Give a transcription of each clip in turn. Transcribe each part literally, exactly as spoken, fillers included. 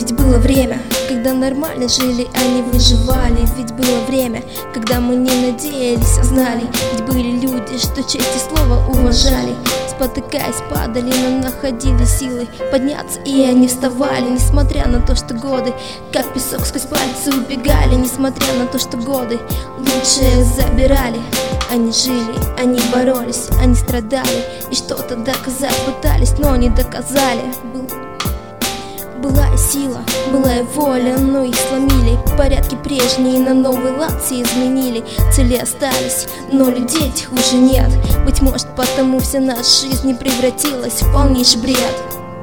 Ведь было время, когда нормально жили, а не выживали. Ведь было время, когда мы не надеялись, а знали. Ведь были люди, что честь и слово уважали. Спотыкаясь, падали, но находили силы подняться, и они вставали. Несмотря на то, что годы, как песок сквозь пальцы убегали. Несмотря на то, что годы лучшее забирали. Они жили, они боролись, они страдали и что-то доказать пытались, но не доказали. Был Была и сила, была и воля, но их сломили. Порядки прежние на новый лад все изменили. Цели остались, но людей этих уже нет. Быть может, потому вся наша жизнь не превратилась в полнейший бред.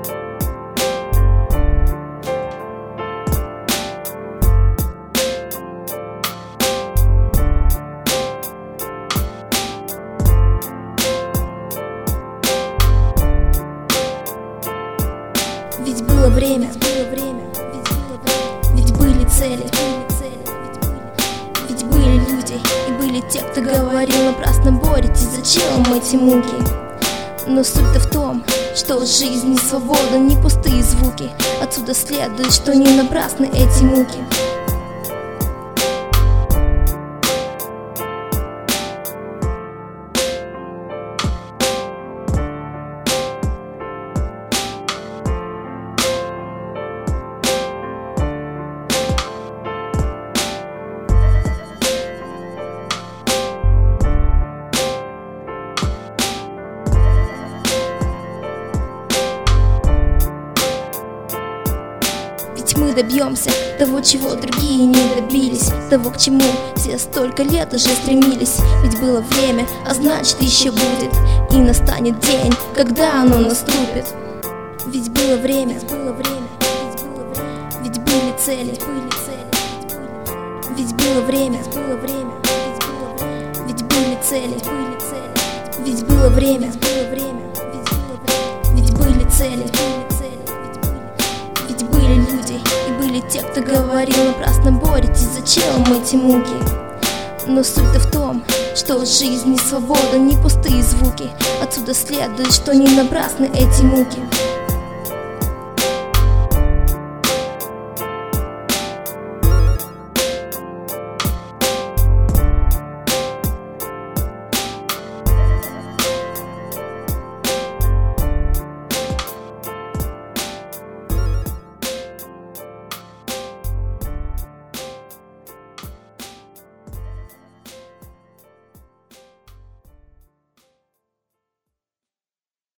Ведь было время, было время, ведь были цели, ведь были люди, и были те, кто говорил: напрасно боретесь, зачем вам эти муки? Но суть-то в том, что жизнь не свобода, не пустые звуки. Отсюда следует, что не напрасны эти муки. Ведь мы добьемся того, чего другие не добились, того, к чему все столько лет уже стремились. Ведь было время, а значит еще будет, и настанет день, когда оно наступит. Ведь было время, было время, ведь были цели, ведь было время, было время, ведь были цели, ведь было время, было время, ведь были цели. Ведь были люди, и были те, кто говорил: напрасно боретесь, зачем вам эти муки? Но суть-то в том, что жизнь не свобода, не пустые звуки. Отсюда следует, что не напрасны эти муки.